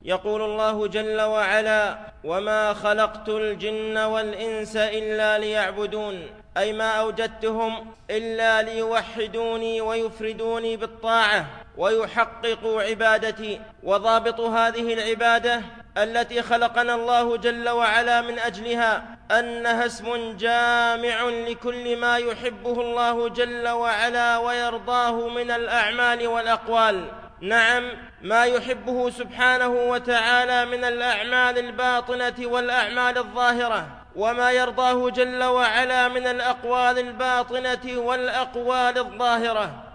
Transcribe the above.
يقول الله جل وعلا: وما خلقت الجن والإنس إلا ليعبدون، أي ما أوجدتهم إلا ليوحدوني ويفردوني بالطاعة ويحققوا عبادتي. وضابط هذه العبادة التي خلقنا الله جل وعلا من أجلها أنها اسم جامع لكل ما يحبه الله جل وعلا ويرضاه من الأعمال والأقوال. نعم، ما يحبه سبحانه وتعالى من الأعمال الباطنة والأعمال الظاهرة، وما يرضاه جل وعلا من الأقوال الباطنة والأقوال الظاهرة.